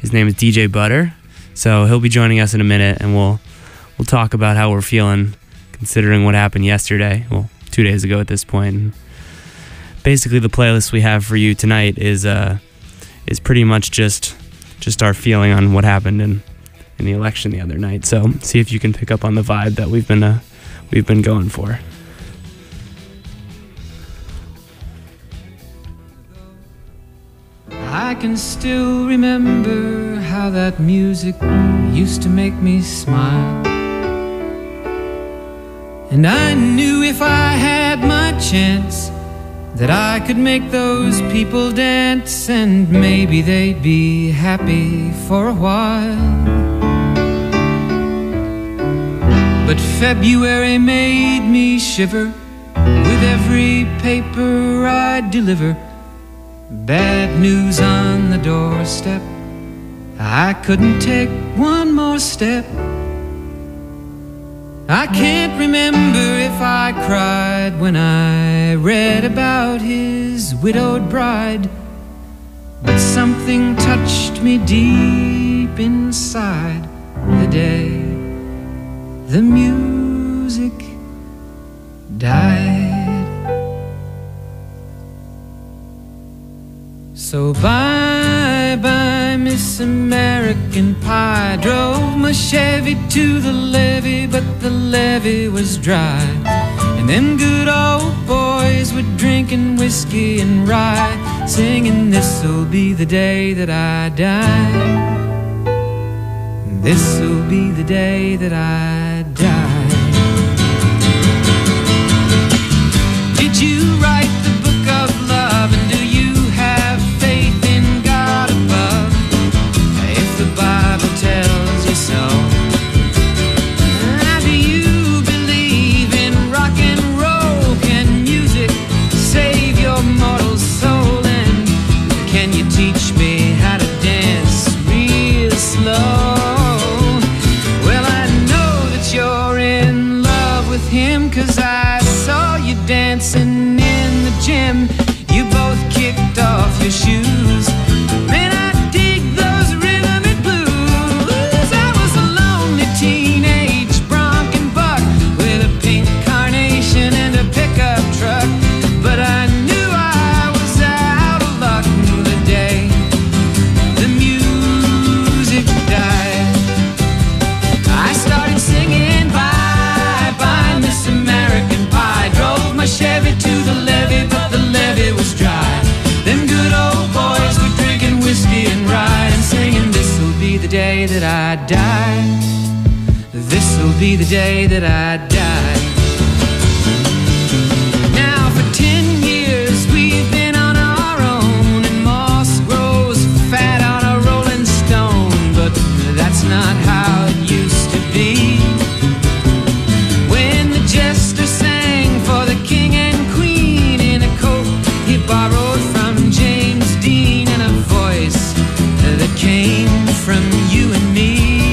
His name is DJ Butter. So he'll be joining us in a minute, and we'll talk about how we're feeling considering what happened yesterday. Well, 2 days ago at this point. And basically, the playlist we have for you tonight is pretty much just our feeling on what happened in the election the other night. So see if you can pick up on the vibe that we've been going for. I can still remember how that music used to make me smile. And I knew if I had my chance that I could make those people dance, and maybe they'd be happy for a while. But February made me shiver with every paper I deliver. Bad news on the doorstep, I couldn't take one more step. I can't remember if I cried when I read about his widowed bride, but something touched me deep inside the day the music died. So bye-bye, Miss American Pie. Drove my Chevy to the levee, but the levee was dry. And them good old boys were drinking whiskey and rye, singing, this'll be the day that I die. This'll be the day that I die. Did you write the book of love, and do you have faith in God above? If the Bible tells you so. Do you believe in rock and roll? Can music save your mortal soul? And can you teach me how to dance real slow? Well, I know that you're in love with him, 'cause I saw you dancing in the gym. You both kicked off your shoes. Man, I dig those rhythm and blues. I was a lonely teenage bronc and buck with a pink carnation and a pickup truck, but I knew I was out of luck the day the music died. I started singing bye-bye, Miss American Pie. Drove my Chevy to the levee, but the levee was dry. Them good old boys were drinking whiskey and rye, and singing, this'll be the day that I die. This'll be the day that I die. Now for 10 years we've been on our own, and moss grows fat on a rolling stone, but that's not how it used to be. When the jester sang for the king and queen in a coat he borrowed from James Dean, and a voice that came from you and me.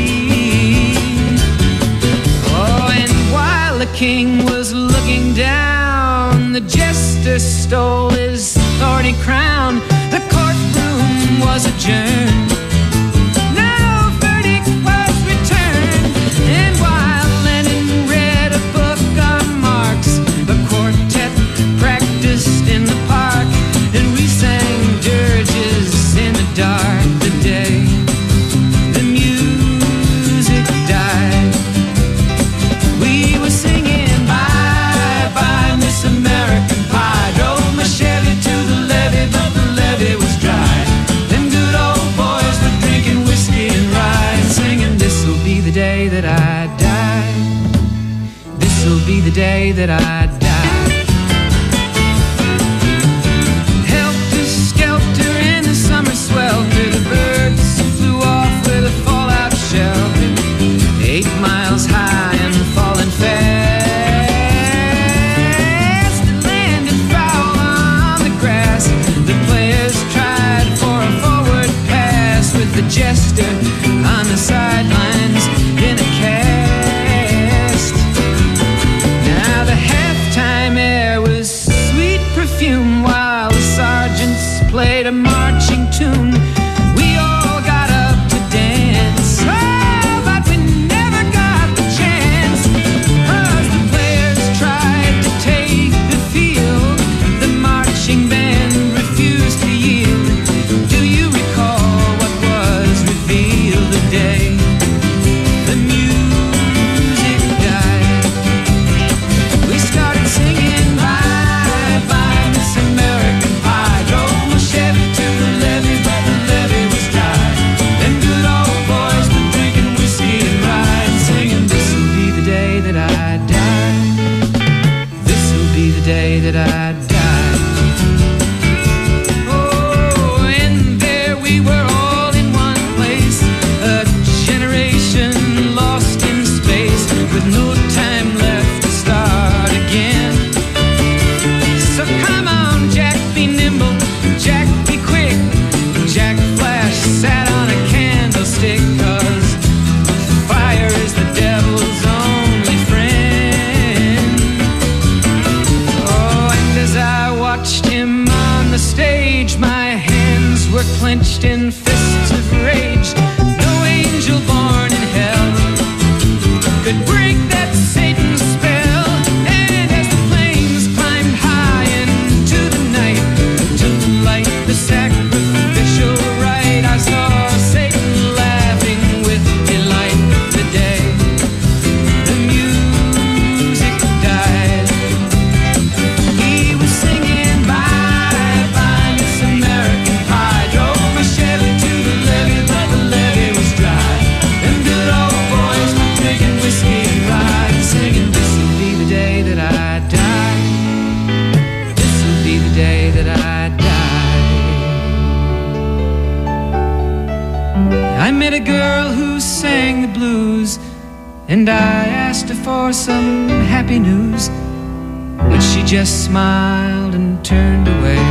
Oh, and while the king was looking down, the jester stole his thorny crown. The courtroom was adjourned. No verdict was returned. And while Lenin read a book on Marx, the quartet practiced in the park, and we sang dirges in the dark the day the music died. We were singing bye-bye, Miss American Pie. Drove my Chevy to the levee, but the levee was dry. Them good old boys were drinking whiskey and rye, and singing, this'll be the day that I die. This'll be the day that I die. Helter-skelter in the summer swelter, the birds flew off with a fallout shelter. 8 miles high and falling fast, landed foul on the grass. The players tried for a forward pass, with the jester on the sidelines in a cast. Now the halftime air was sweet perfume, while the sergeants played a marching tune. We all got up rage. No angel born in hell could break that Satan's spell. And as the flames climbed high into the night to light the sacrificial rite, I saw Satan laughing with delight the day the music died. He was singing bye bye Miss American Pie. Drove my Chevy to the levee, but the levee was dry. Them good old boys were drinking whiskey and rye, singing, this'll be the day that I die. This'll be the day that I die. I met a girl who sang the blues, and I asked her for some happy news, but she just smiled and turned away.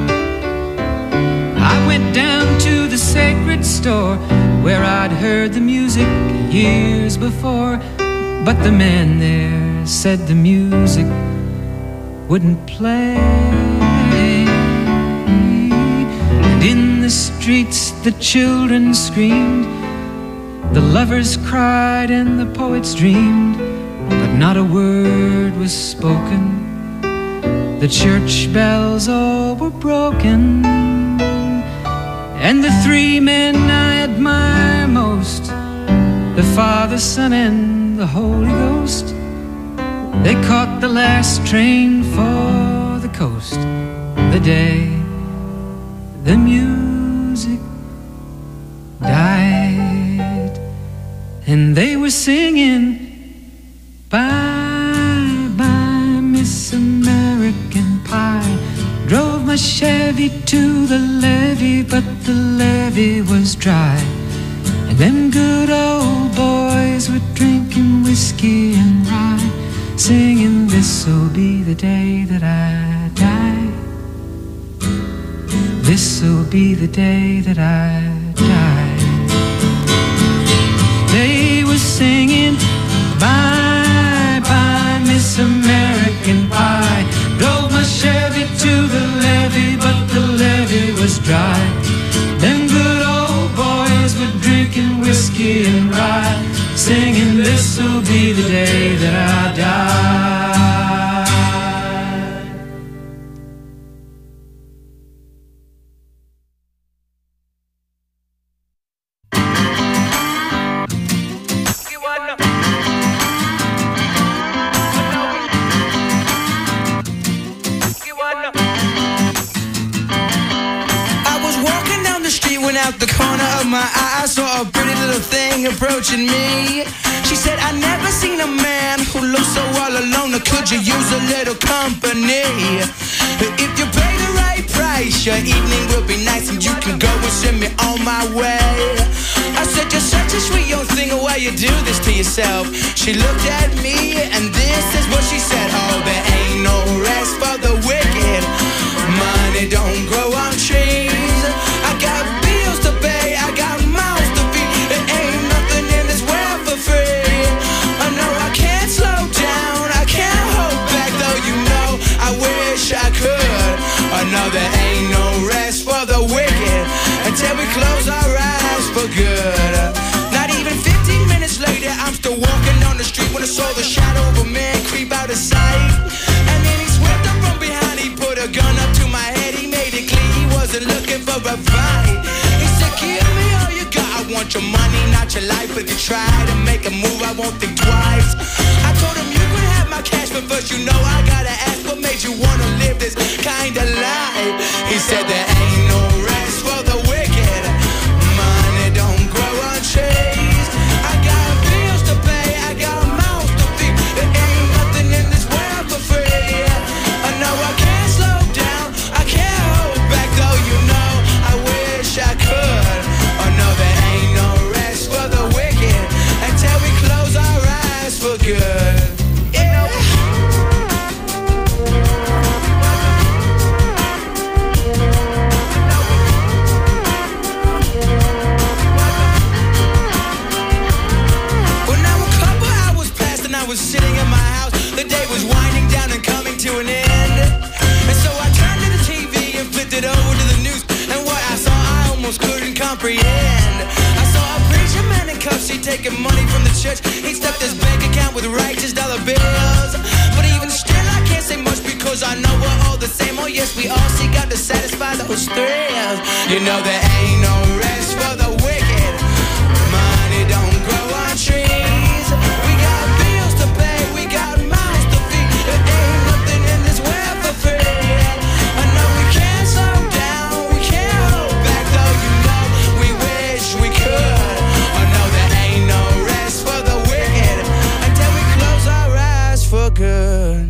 I went down to the sacred store where I'd heard the music years before, but the man there said the music wouldn't play. And in the streets the children screamed, the lovers cried and the poets dreamed, but not a word was spoken. The church bells all were broken, and the three men I admire most, the Father, Son, and the Holy Ghost, they caught the last train for the coast the day the music died. And they were singing bye bye Miss American Pie. Drove my Chevy to the levee, but the levee was dry. And them good old boys were drinking whiskey and rye, singing, this'll be the day that I die. This'll be the day that I die. They were singing bye bye Miss American Pie. Drove my Chevy to the levee, but the levee was dry. Them good old boys were drinking whiskey and rye, singing, this'll be the day that I die. Out the corner of my eye, I saw a pretty little thing approaching me. She said, I never seen a man who looks so all alone. Could you use a little company? If you pay the right price, your evening will be nice, and you can go and send me on my way. I said, you're such a sweet young thing, why you do this to yourself? She looked at me, and this is what she said. Oh, there ain't no rest for the wicked. Money don't grow on trees. I got bills to pay, I got mouths to feed. There ain't nothing in this world for free. I know I can't slow down, I can't hold back, though you know I wish I could. I know there ain't no rest for the wicked until we close our eyes for good. Not even 15 minutes later, I'm still walking down the street when I saw the shadow of a man creep out of sight. And then he swept up from behind, he put a gun up to my head, he made it clear he wasn't looking for a fight. He said, give me all you got, I want your money, not your life. If you try to make a move, I won't think twice. I told him you could have my cash, but first you know I gotta ask, what made you wanna live this kind of life? He said there ain't no rest for the wicked. Money don't grow on trees. I got bills to pay, I got mouths to feed. There ain't nothing in this world for free. I know I can't slow down, I can't hold back, though you know I wish I could. Oh no, there ain't no rest for the wicked until we close our eyes for good. Yeah. Well, now a couple hours passed and I was sitting in my house. The day was winding down and coming to an end. And so I turned to the TV and flipped it over to the news. And what I saw I almost couldn't comprehend. cuffs, she taking money from the church. He stuffed his bank account with righteous dollar bills. But even still, I can't say much because I know we're all the same. Oh yes, we all seek out to satisfy those thrills. You know there ain't no rest for the wicked. Money don't grow on trees. We got bills to pay, we got mouths to feed. There ain't nothing in this world for free. I know we can't slow down, we can't hold back, though you know we wish we could. I know there ain't no rest for the wicked until we close our eyes for good.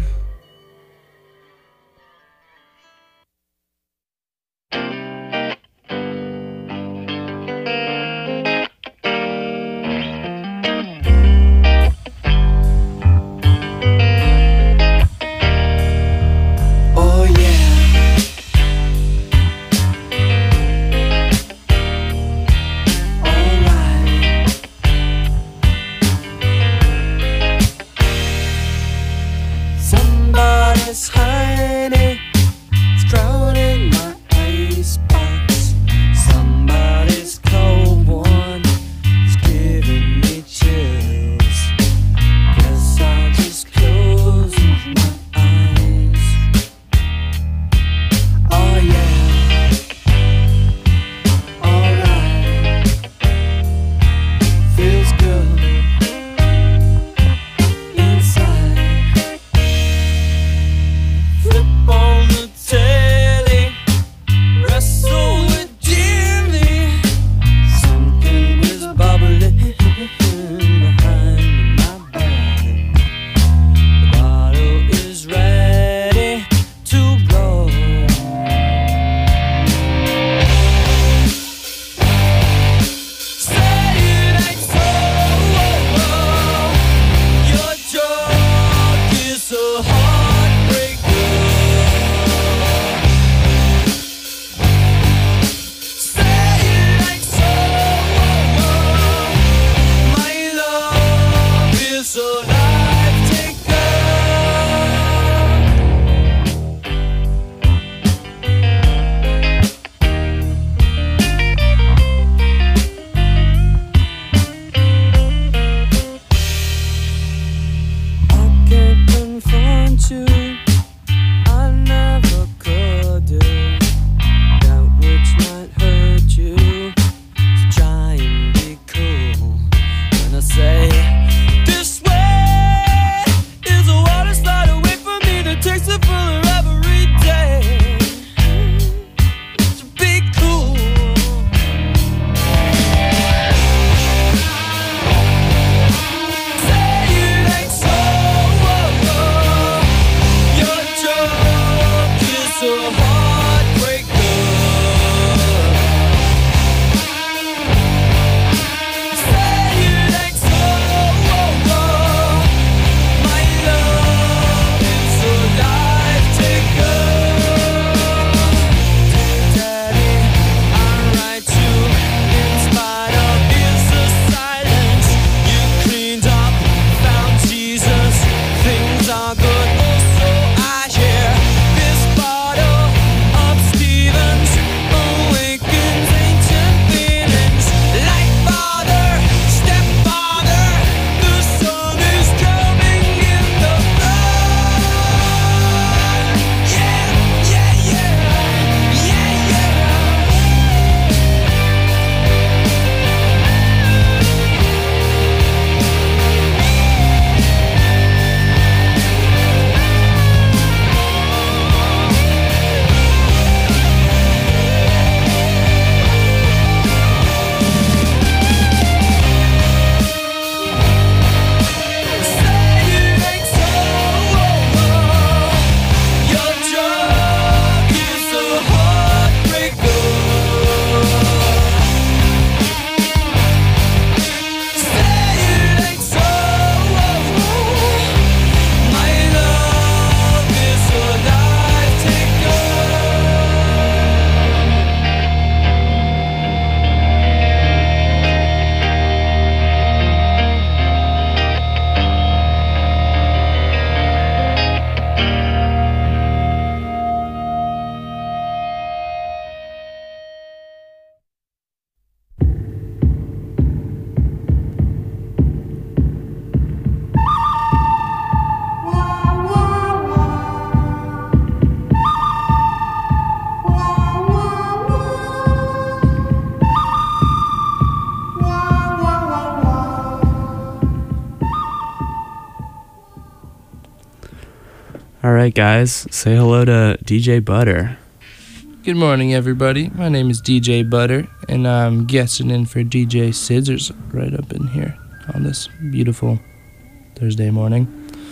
All right, guys, say hello to DJ Butter. Good morning, everybody. My name is DJ Butter, and I'm guessing in for DJ Scissors right up in here on this beautiful Thursday morning.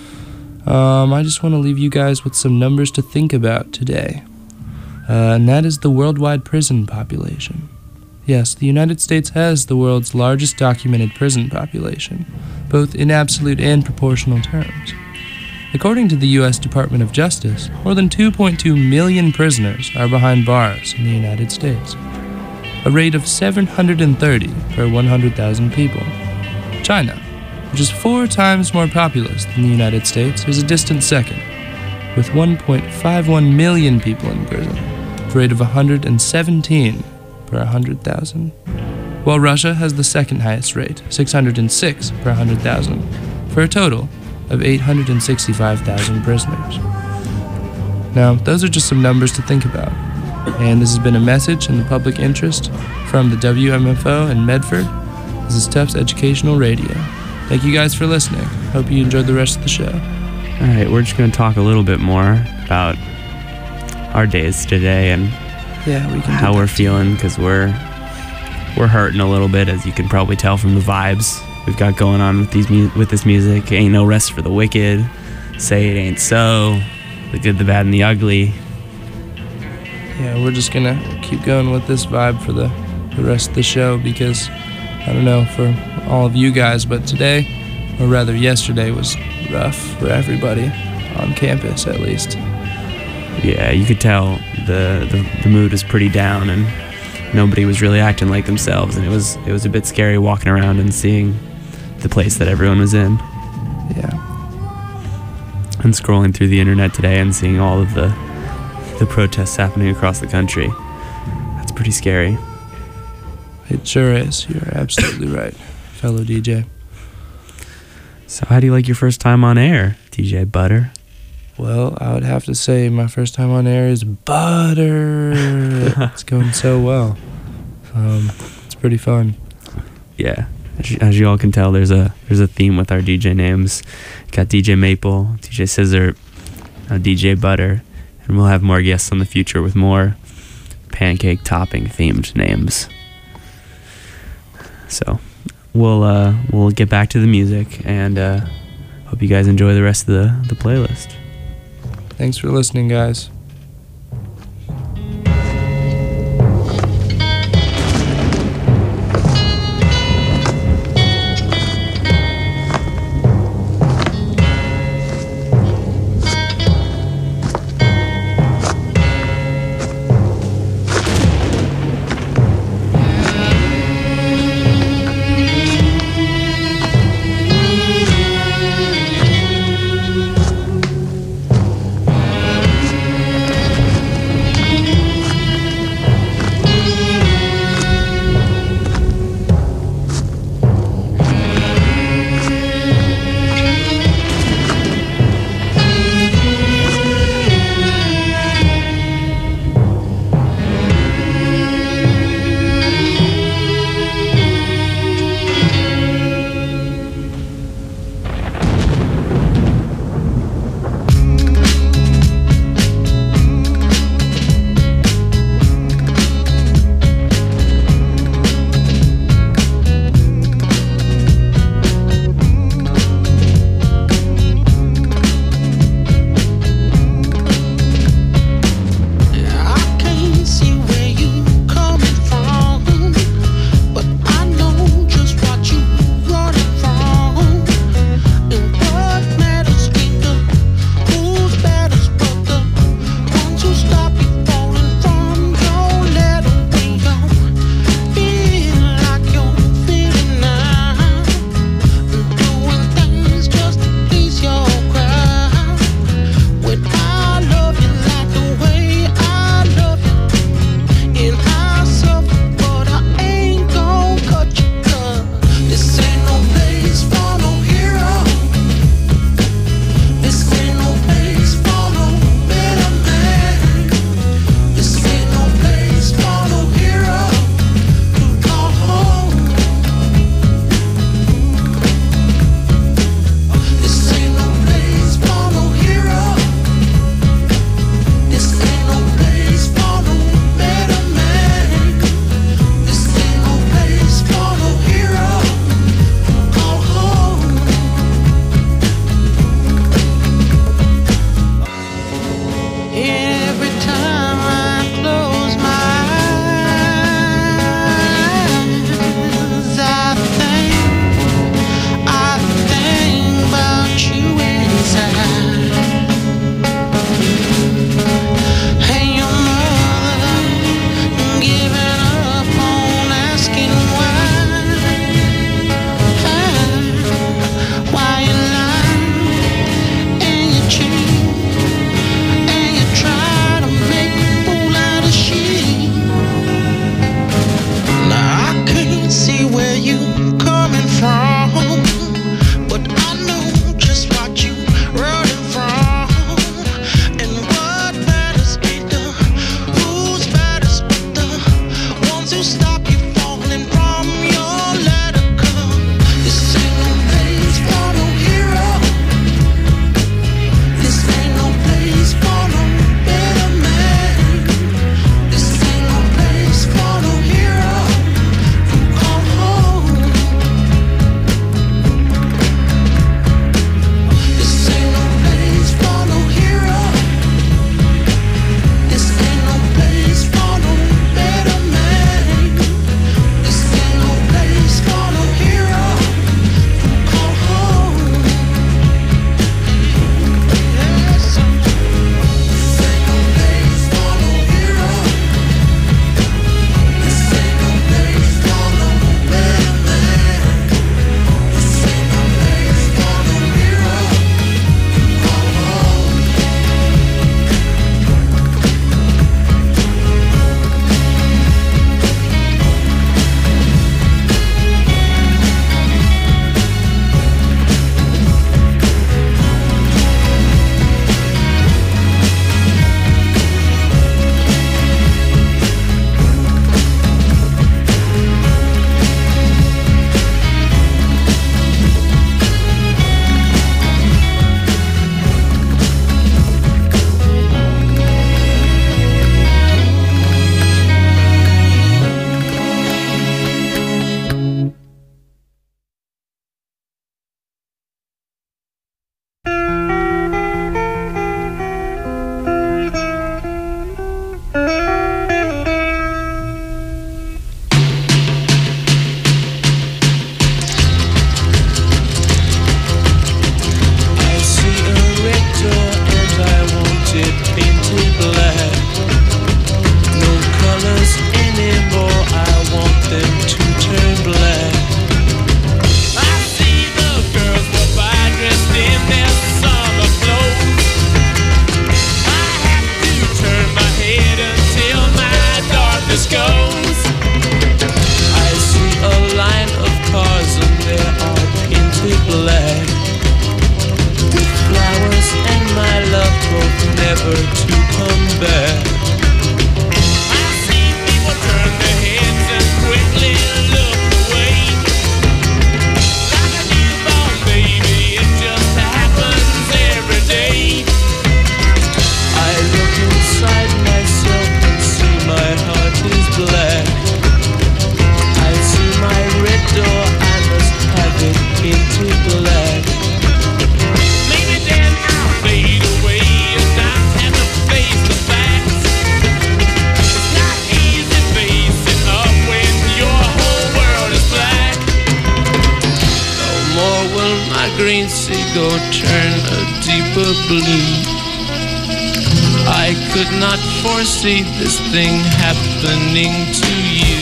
I just want to leave you guys with some numbers to think about today, and that is the worldwide prison population. Yes, the United States has the world's largest documented prison population, both in absolute and proportional terms. According to the U.S. Department of Justice, more than 2.2 million prisoners are behind bars in the United States, a rate of 730 per 100,000 people. China, which is 4 times more populous than the United States, is a distant second, with 1.51 million people in prison, a rate of 117 per 100,000, while Russia has the second highest rate, 606 per 100,000, for a total of 865,000 prisoners. Now, those are just some numbers to think about, and this has been a message in the public interest from the WMFO in Medford. This is Tufts Educational Radio. Thank you guys for listening. Hope you enjoyed the rest of the show. All right, we're just going to talk a little bit more about our days today and how we're feeling, because we're hurting a little bit, as you can probably tell from the vibes we've got going on with this music. Ain't no rest for the wicked, say it ain't so, the good, the bad, and the ugly. Yeah, we're just gonna keep going with this vibe for the rest of the show, because I don't know for all of you guys, but today, or rather yesterday, was rough for everybody on campus, at least. Yeah, you could tell the mood was pretty down, and nobody was really acting like themselves, and it was a bit scary walking around and seeing the place that everyone was in. Yeah. And scrolling through the internet today and seeing all of the protests happening across the country. That's pretty scary. It sure is. You're absolutely right, fellow DJ. So how do you like your first time on air, DJ Butter? Well, I would have to say my first time on air is Butter. It's going so well. It's pretty fun. Yeah. As you all can tell, there's a theme with our DJ names. Got DJ Maple, DJ Scissor, DJ Butter, and we'll have more guests in the future with more pancake topping themed names. So we'll get back to the music, and hope you guys enjoy the rest of the playlist. Thanks for listening, guys. never to come back. I see people turn their heads and quickly look away. Like a newborn baby, it just happens every day. I look inside myself and see my heart is black. I see my red door, I must have it painted black. Maybe then I'll fade away and not have to face the facts. It's not easy facing up when your whole world is black. No more will my green seagull turn a deeper blue. I could not foresee this thing happening to you.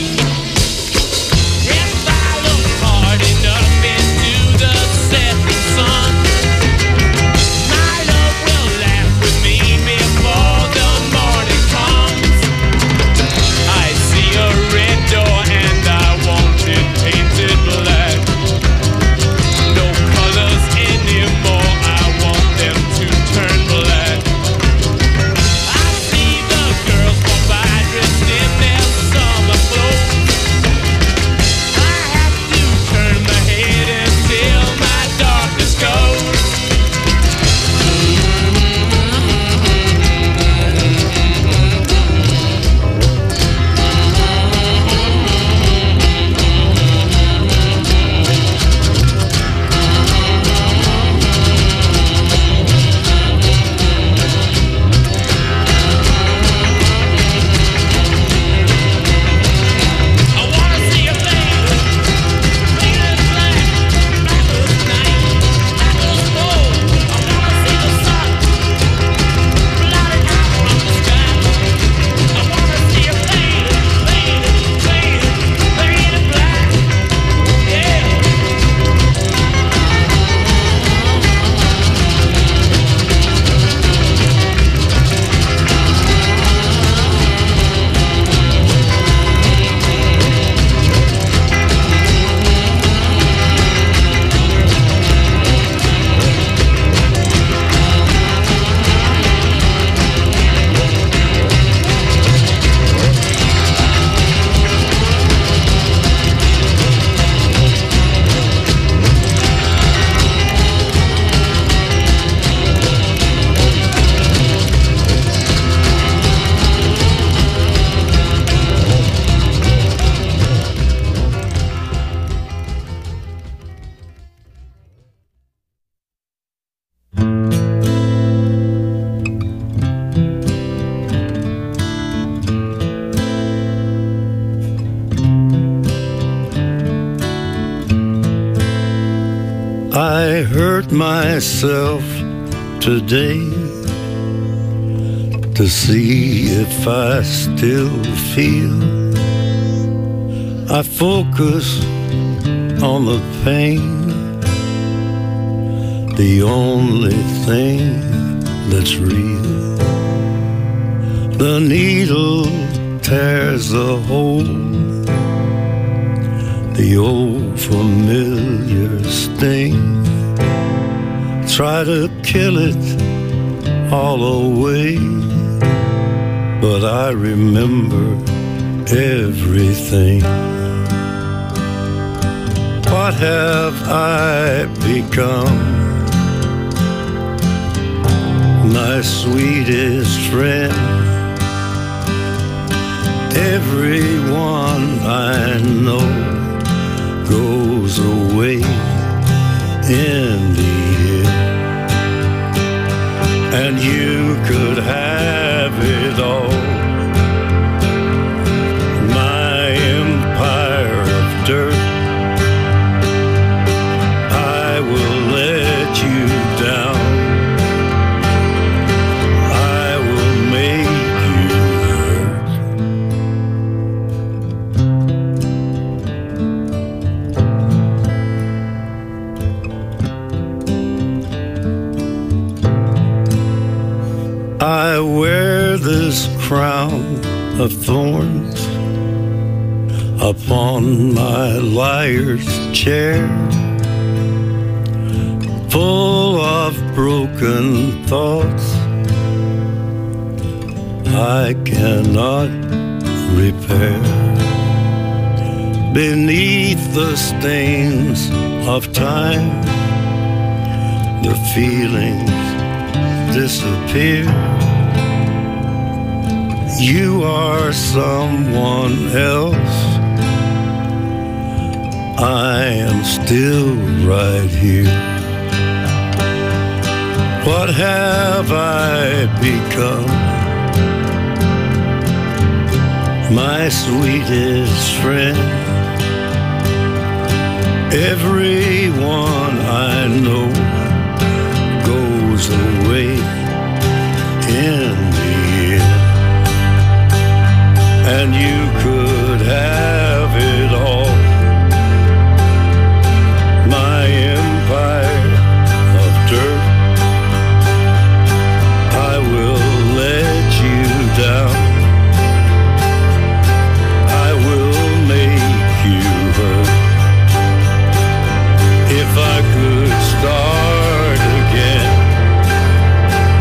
If I look hard enough into the setting sun, my love will laugh with me before the morning comes. I see a red door and I want it painted black. No colors anymore, I want them to turn black. I see the girls walk by dressed in their summer clothes. I have to turn my head until my darkness goes. I wanna see a fade, faded black, black as night, black as gold. I wanna see the sun, blotted out from the sky. I wanna see a fade, faded black, yeah. I hurt myself today to see if I still feel. I focus on the pain, the only thing that's real. The needle tears a hole, the old familiar sting. Try to kill it all away, but I remember everything. What have I become? My sweetest friend. Everyone I know goes away in the end, and you could have it all. My empire of dirt, I will let you down. I will make you hurt. I wear this crown of thorns upon my liar's chair, full of broken thoughts I cannot repair. Beneath the stains of time, the feelings disappear. You are someone else. I am still right here. What have I become? My sweetest friend. Everyone I know goes away in the end. And you could have it all. My empire of dirt, I will let you down. I will make you hurt. If I could start again,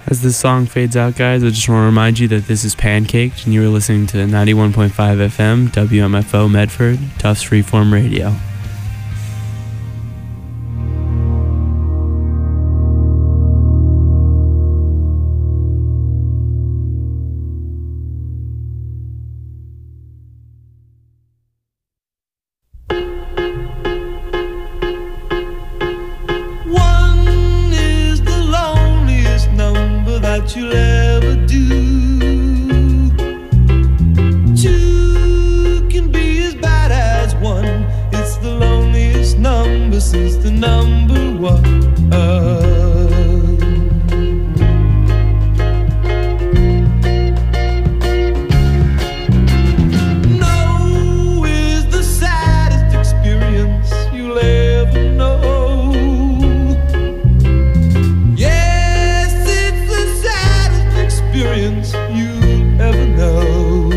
As this song fades out, guys, I just want to remind you that this is Pancaked, and you are listening to 91.5 FM, WMFO Medford, Tufts Freeform Radio. One is the loneliest number that you'll ever do. Two can be as bad as one. It's the loneliest number since the number one. No is the saddest experience you'll ever know. Yes, it's the saddest experience you'll ever know.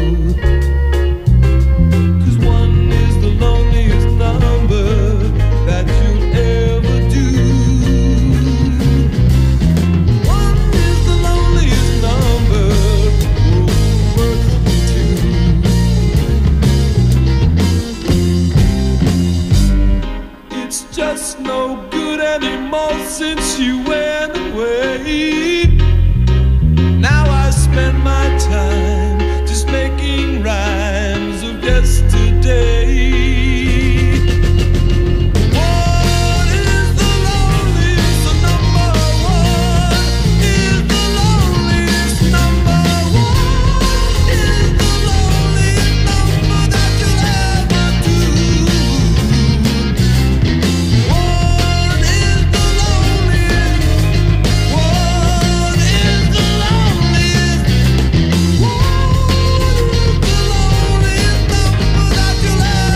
'Cause one is the loneliest number that you'll ever do. One is the loneliest number worth two. It's just no good anymore since you went away. Now I spend my time just making rhymes of yesterday. One is the loneliest number. One is the loneliest number. One is the loneliest number that you'll ever do. One is the loneliest. One is the loneliest. One is the loneliest number that you'll ever do.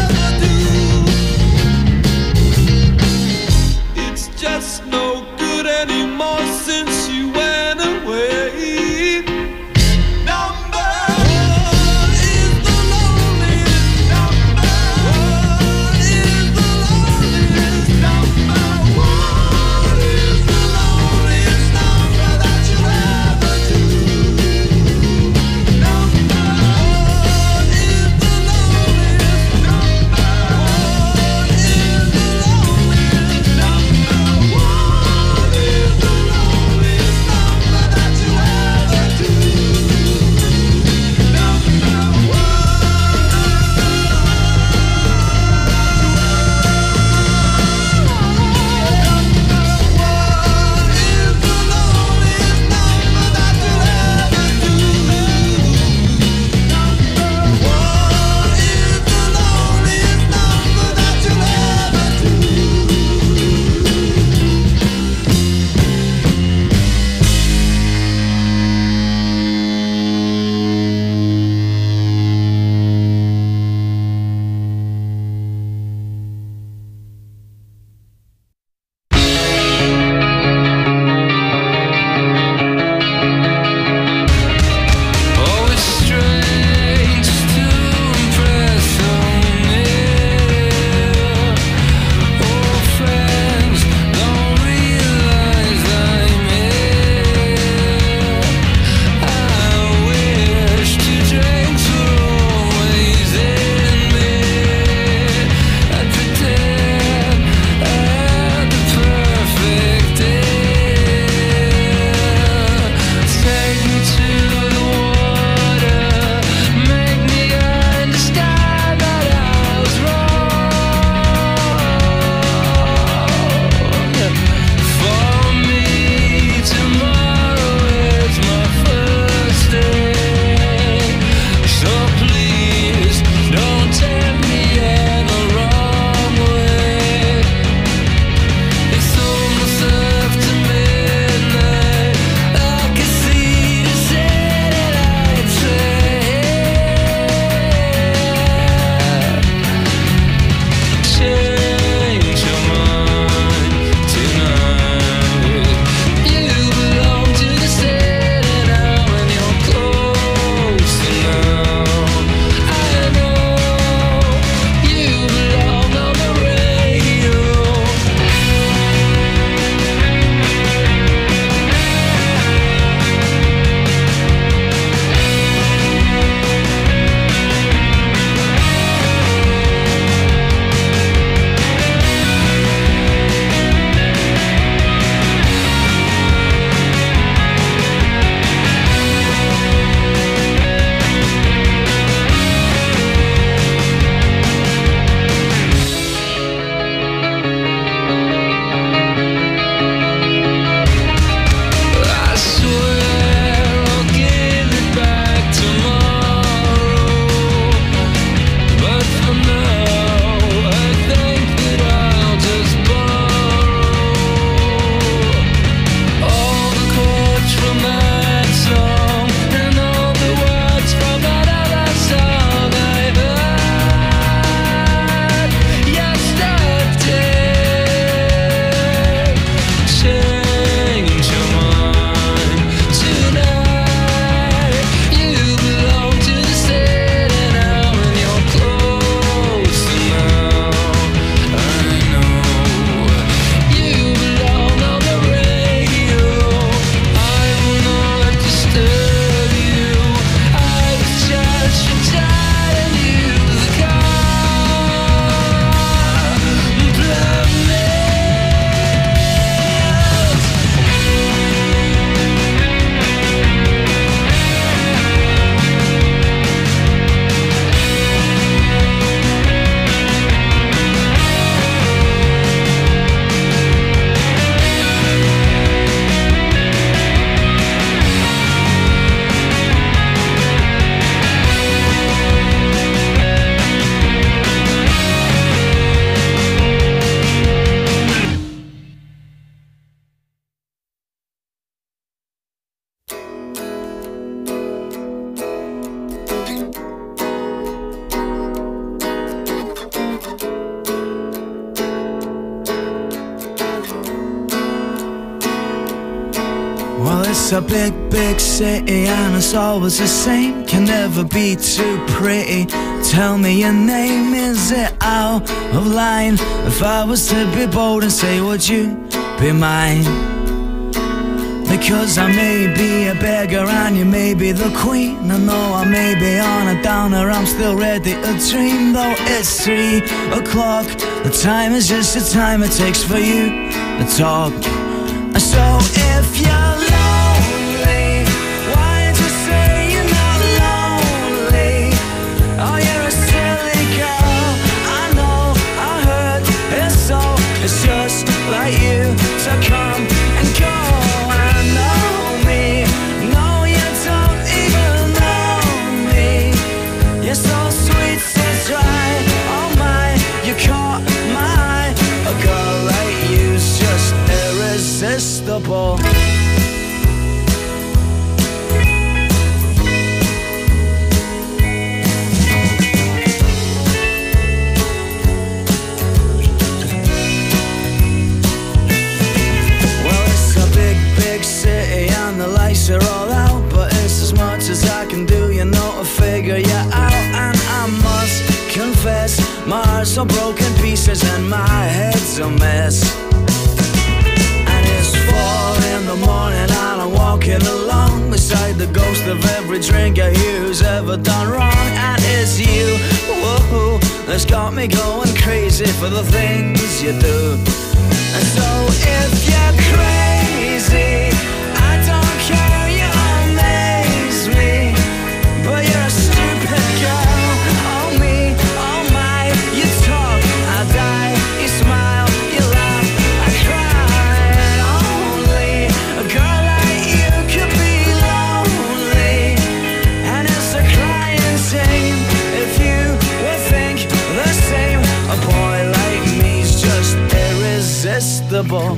it's a big, big city and it's always the same. Can never be too pretty. Tell me your name, is it out of line? If I was to be bold and say, would you be mine? Because I may be a beggar and you may be the queen. I know I may be on a downer, I'm still ready to dream. Though it's 3 o'clock, the time is just the time it takes for you to talk. So if you're lonely, why don't you say you're not lonely? Oh, you're a silly girl, I know, I heard it's so. It's just like you to come and go. I know me, no, you don't even know me. You're so sweet, so dry, oh my, you caught my eye. A girl like you's just irresistible. City and the lights are all out, but it's as much as I can do, you know, to figure you out. And I must confess, my heart's all broken pieces and my head's a mess. And it's 4 in the morning and I'm walking along beside the ghost of every drinker here who's ever done wrong. And it's you, whoa, that's got me going crazy for the things you do. And so if you're crazy, I don't care, you amaze me. But you're a stupid girl, oh me, oh my. You talk, I die, you smile, you laugh, I cry. Only a girl like you could be lonely. And it's a crying shame if you would think the same. A boy like me's just irresistible.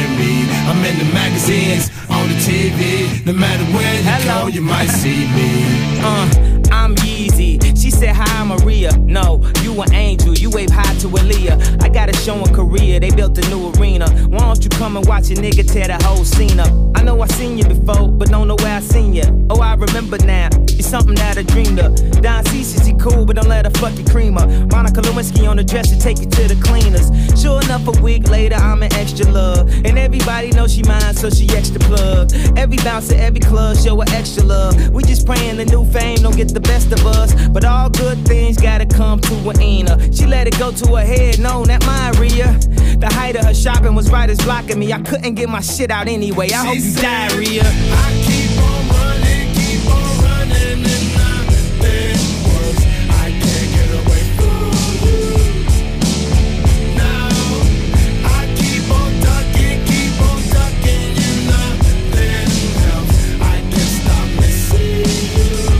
hear me. I'm in the magazines, on the TV. No matter where you go, you might see me. I'm Yeezy. She said, hi, I'm Maria. No, you an angel. You wave hi to Aaliyah. I got a show in Korea. They built a new arena. Why don't you come and watch a nigga tear the whole scene up? I know I seen you before, but don't know where I seen you. Oh, I remember now. You're something that I dreamed of. Don C says she cool, but don't let her fuck your creamer. Monica Lewinsky on the dresser, take you to the cleaners. Sure enough, a week later, I'm an extra love. And everybody knows she mine, so she extra plug. Every bouncer, every club, show her extra love. We just praying the new fame don't get the best of us. But all good things gotta come to an end. She let it go to her head, no, not mine, Rhea. The height of her shopping was right as blocking me. I couldn't get my shit out anyway. I hope you die, Rhea. I keep on running, and nothing works. I can't get away from you. Now I keep on ducking you. Nothing else. I can't stop missing you.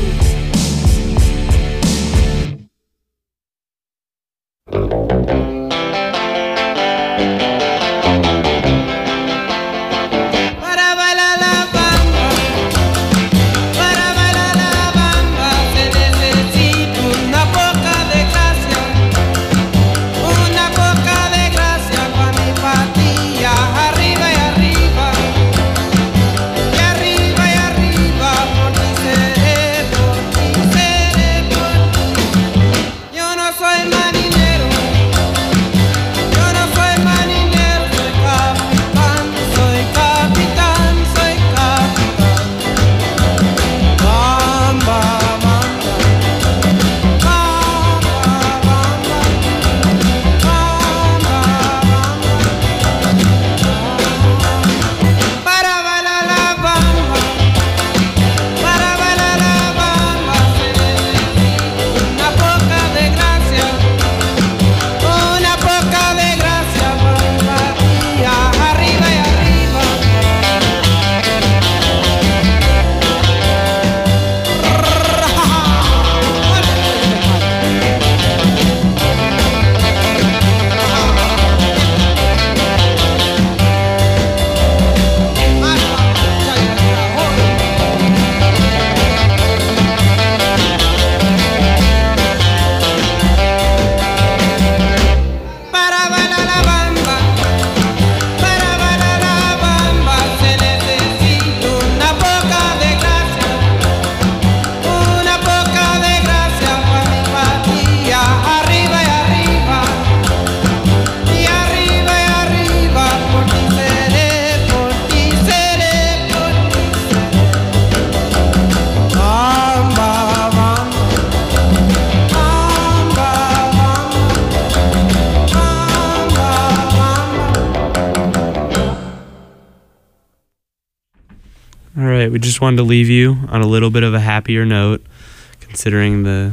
Para bailar la bamba, se necesita una poca de gracia pa' mi patilla. Arriba y arriba, por ti seré, Yo no soy marinero, soy capitán, soy capitán. Bamba, para bailar la bamba, se necesita una poca de gracia para mi patilla. Arriba y arriba. Para bailar la bamba, se necesita una poca de gracia para mi patilla. Arriba y arriba, por ti seré. Bamba, All right, we just wanted to leave you on a little bit of a happier note, considering the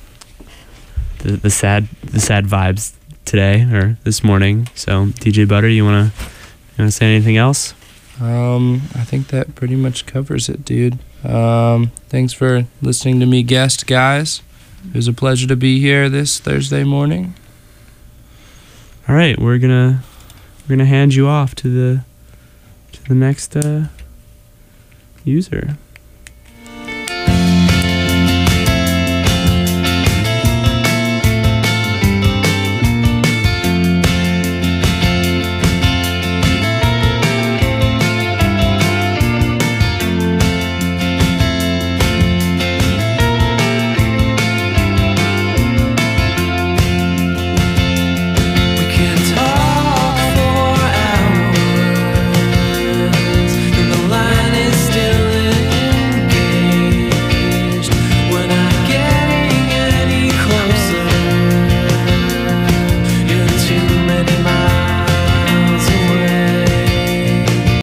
sad vibes today or this morning. So, DJ Butter, you wanna say anything else? I think that pretty much covers it, dude. Thanks for listening to me guest, guys. It was a pleasure to be here this Thursday morning. All right, we're gonna hand you off to the next user.